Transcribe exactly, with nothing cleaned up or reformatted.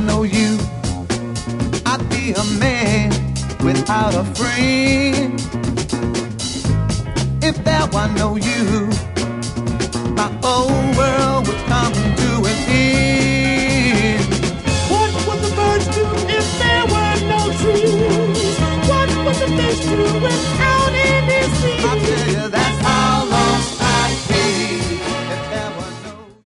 know you, I'd be a man without a friend. If there were no you, my whole world